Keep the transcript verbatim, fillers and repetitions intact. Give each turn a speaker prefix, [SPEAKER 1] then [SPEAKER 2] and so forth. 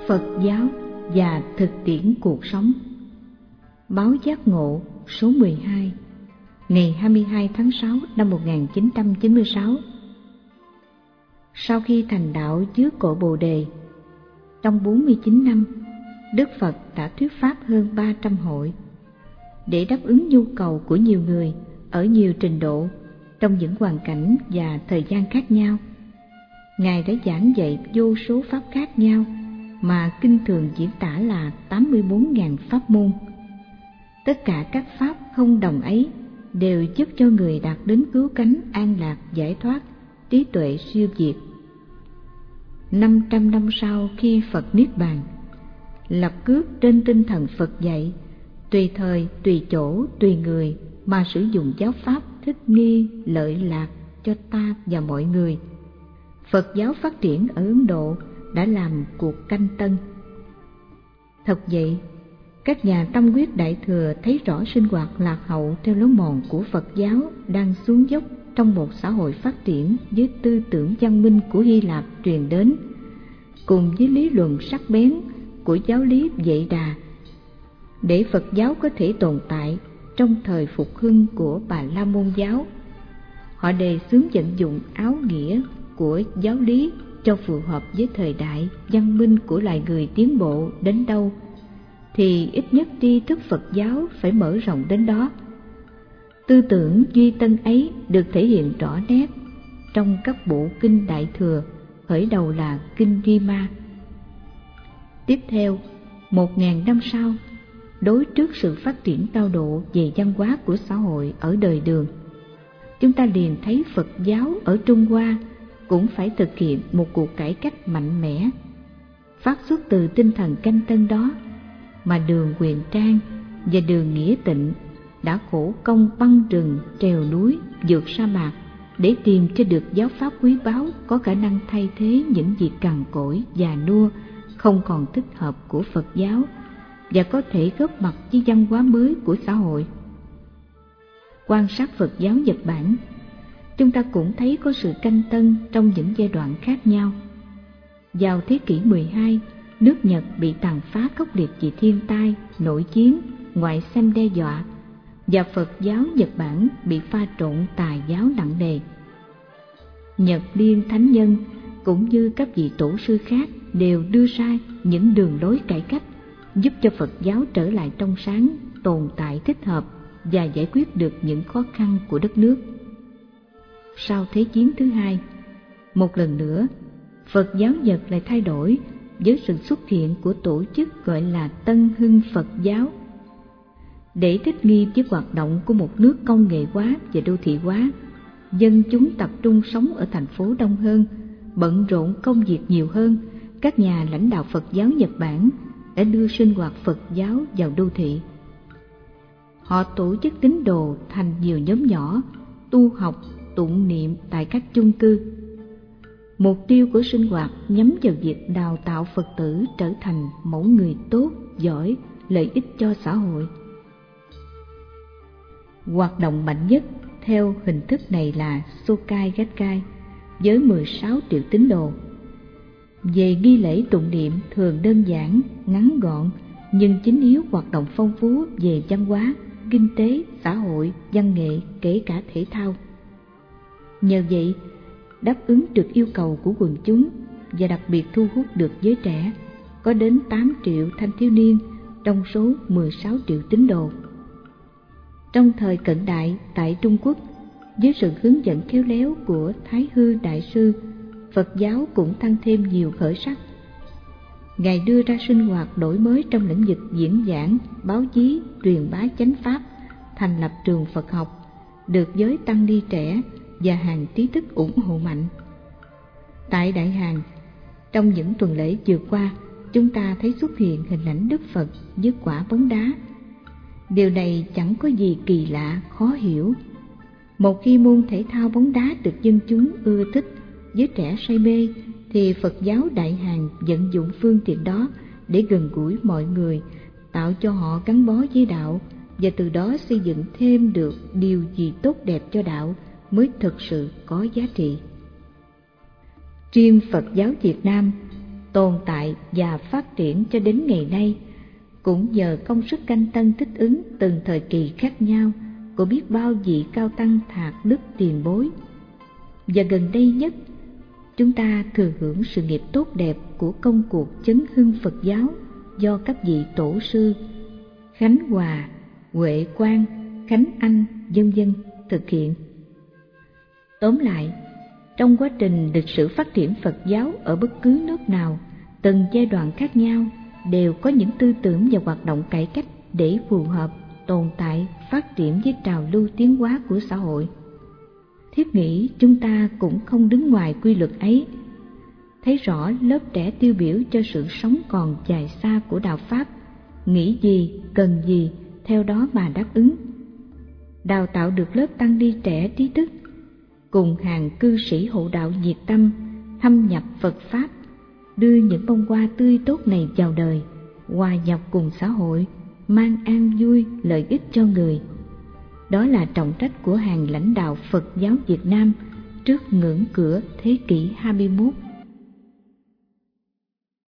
[SPEAKER 1] Phật giáo và thực tiễn cuộc sống. Báo Giác Ngộ số mười hai, ngày hai mươi hai tháng sáu năm một nghìn chín trăm chín mươi sáu. Sau khi thành đạo dưới cội Bồ Đề, trong bốn mươi chín năm, Đức Phật đã thuyết pháp hơn ba trăm hội để đáp ứng nhu cầu của nhiều người ở nhiều trình độ trong những hoàn cảnh và thời gian khác nhau. Ngài đã giảng dạy vô số pháp khác nhau mà kinh thường diễn tả là tám mươi bốn nghìn pháp môn. Tất cả các pháp không đồng ấy đều giúp cho người đạt đến cứu cánh an lạc giải thoát, trí tuệ siêu việt. Năm trăm năm sau khi Phật niết bàn, lập cước trên tinh thần Phật dạy, tùy thời, tùy chỗ, tùy người mà sử dụng giáo pháp thích nghi, lợi lạc cho ta và mọi người. Phật giáo phát triển ở Ấn Độ đã làm cuộc canh tân. Thật vậy, các nhà tâm quyết đại thừa thấy rõ sinh hoạt lạc hậu theo lối mòn của Phật giáo đang xuống dốc trong một xã hội phát triển với tư tưởng văn minh của Hy Lạp truyền đến, cùng với lý luận sắc bén của giáo lý Vệ Đà. Để Phật giáo có thể tồn tại trong thời phục hưng của Bà La Môn giáo, họ đề xướng vận dụng áo nghĩa của giáo lý cho phù hợp với thời đại văn minh của loài người tiến bộ đến đâu, thì ít nhất tri thức Phật giáo phải mở rộng đến đó. Tư tưởng duy tân ấy được thể hiện rõ nét trong các bộ kinh đại thừa, khởi đầu là kinh Duy Ma. Tiếp theo, một ngàn năm sau, đối trước sự phát triển cao độ về văn hóa của xã hội ở đời Đường, chúng ta liền thấy Phật giáo ở Trung Hoa cũng phải thực hiện một cuộc cải cách mạnh mẽ. Phát xuất từ tinh thần canh tân đó mà Đường Huyền Trang và Đường Nghĩa Tịnh đã khổ công băng rừng, trèo núi, vượt sa mạc để tìm cho được giáo pháp quý báu có khả năng thay thế những việc cằn cỗi, già nua, không còn thích hợp của Phật giáo và có thể góp mặt với văn hóa mới của xã hội. Quan sát Phật giáo Nhật Bản, chúng ta cũng thấy có sự canh tân trong những giai đoạn khác nhau. Vào thế kỷ mười hai, nước Nhật bị tàn phá khốc liệt vì thiên tai, nội chiến, ngoại xâm đe dọa, và Phật giáo Nhật Bản bị pha trộn tà giáo nặng nề. Nhật Liên Thánh Nhân cũng như các vị tổ sư khác đều đưa ra những đường lối cải cách giúp cho Phật giáo trở lại trong sáng, tồn tại thích hợp và giải quyết được những khó khăn của đất nước. Sau Thế chiến thứ hai, một lần nữa, Phật giáo Nhật lại thay đổi với sự xuất hiện của tổ chức gọi là Tân Hưng Phật giáo. Để thích nghi với hoạt động của một nước công nghệ hóa và đô thị hóa, dân chúng tập trung sống ở thành phố đông hơn, bận rộn công việc nhiều hơn. Các nhà lãnh đạo Phật giáo Nhật Bản đã đưa sinh hoạt Phật giáo vào đô thị. Họ tổ chức tín đồ thành nhiều nhóm nhỏ, tu học, tụng niệm tại các chung cư. Mục tiêu của sinh hoạt nhắm vào việc đào tạo Phật tử trở thành mẫu người tốt, giỏi, lợi ích cho xã hội. Hoạt động mạnh nhất theo hình thức này là Sokai Gakkai với mười sáu triệu tín đồ. Về nghi lễ tụng niệm thường đơn giản, ngắn gọn, nhưng chính yếu hoạt động phong phú về văn hóa, kinh tế, xã hội, văn nghệ, kể cả thể thao. Nhờ vậy, đáp ứng được yêu cầu của quần chúng và đặc biệt thu hút được giới trẻ, có đến tám triệu thanh thiếu niên trong số mười sáu triệu tín đồ. Trong thời cận đại tại Trung Quốc, với sự hướng dẫn khéo léo của Thái Hư Đại Sư, Phật giáo cũng tăng thêm nhiều khởi sắc. Ngài đưa ra sinh hoạt đổi mới trong lĩnh vực diễn giảng, báo chí, truyền bá chánh pháp, thành lập trường Phật học, được giới tăng ni trẻ và hàng trí thức ủng hộ mạnh. Tại Đại Hàn, trong những tuần lễ vừa qua, chúng ta thấy xuất hiện hình ảnh Đức Phật với quả bóng đá. Điều này chẳng có gì kỳ lạ, khó hiểu. Một khi môn thể thao bóng đá được dân chúng ưa thích, giới trẻ say mê, thì Phật giáo Đại Hàn vận dụng phương tiện đó để gần gũi mọi người, tạo cho họ gắn bó với đạo, và từ đó xây dựng thêm được điều gì tốt đẹp cho đạo mới thực sự có giá trị. Riêng Phật giáo Việt Nam tồn tại và phát triển cho đến ngày nay cũng nhờ công sức canh tân thích ứng từng thời kỳ khác nhau của biết bao vị cao tăng thạc đức tiền bối. Và gần đây nhất, chúng ta thừa hưởng sự nghiệp tốt đẹp của công cuộc chấn hưng Phật giáo do các vị tổ sư Khánh Hòa, Huệ Quang, Khánh Anh, vân vân thực hiện. Tóm lại, trong quá trình lịch sử phát triển Phật giáo ở bất cứ nước nào, từng giai đoạn khác nhau đều có những tư tưởng và hoạt động cải cách để phù hợp, tồn tại, phát triển với trào lưu tiến hóa của xã hội. Thiết nghĩ chúng ta cũng không đứng ngoài quy luật ấy, thấy rõ lớp trẻ tiêu biểu cho sự sống còn dài xa của đạo Pháp, nghĩ gì, cần gì, theo đó mà đáp ứng. Đào tạo được lớp tăng ni trẻ trí thức, cùng hàng cư sĩ hộ đạo nhiệt tâm, thâm nhập Phật Pháp, đưa những bông hoa tươi tốt này vào đời, hòa nhập cùng xã hội, mang an vui, lợi ích cho người. Đó là trọng trách của hàng lãnh đạo Phật giáo Việt Nam trước ngưỡng cửa thế kỷ hai mươi mốt.